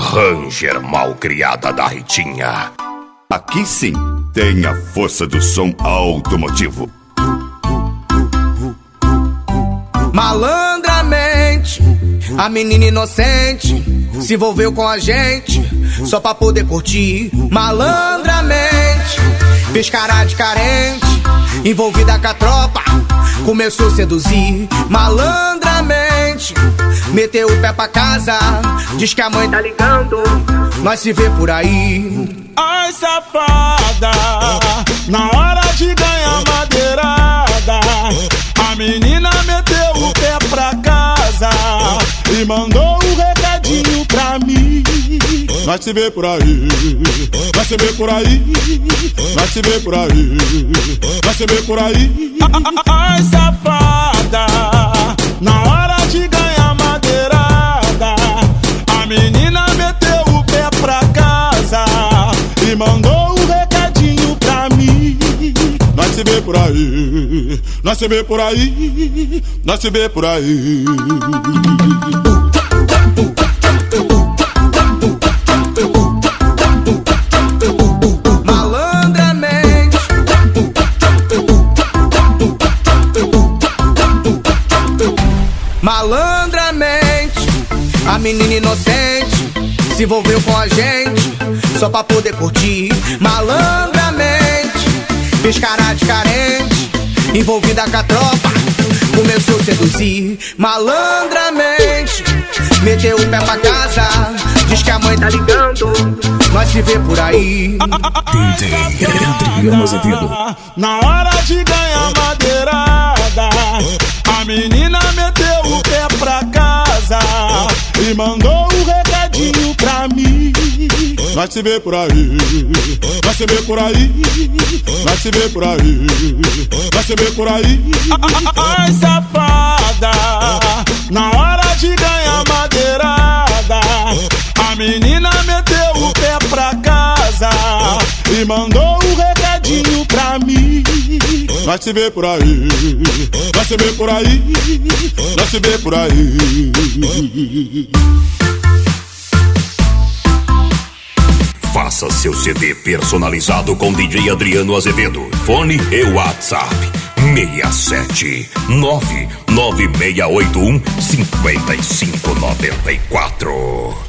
Ranger malcriada da Ritinha. Aqui sim tem a força do som automotivo. Malandramente, a menina inocente se envolveu com a gente só pra poder curtir. Malandramente, fez cara de carente, envolvida com a tropa, começou a seduzir. Malandramente, meteu o pé pra casa, diz que a mãe tá ligando, nós se vê por aí. Ai, safada, na hora de ganhar madeirada, a menina meteu o pé pra casa e mandou um recadinho pra mim. Nós se vê por aí, nós se vê por aí, nós se vê por aí, nós se vê por aí. Ai, safada, na hora de ganhar madeirada, a menina meteu o pé pra casa e mandou um recadinho pra mim. Nós se vê por aí, nós se vê por aí, nós se vê por aí. Malandramente, malandramente, a menina inocente se envolveu com a gente só pra poder curtir. Malandramente, fez cara de carente, envolvida com a tropa, começou a seduzir. Malandramente, meteu o pé pra casa, diz que a mãe tá ligando, nós se vê por aí. DJ Adriano Azevedo. Na hora de ganhar madeirada, a menina meteu o pé pra casa e mandou um recadinho pra mim. Nós se vê por aí, nós se vê por aí, nós se vê por aí, nós se vê por aí. Ai, safada, na hora de ganhar madeirada, a menina meteu o pé pra casa e mandou um recadinho pra mim. Nós se vê por aí, nós se vê por aí, nós se vê por aí. Faça seu CD personalizado com DJ Adriano Azevedo. Fone e WhatsApp 67 99681 5594.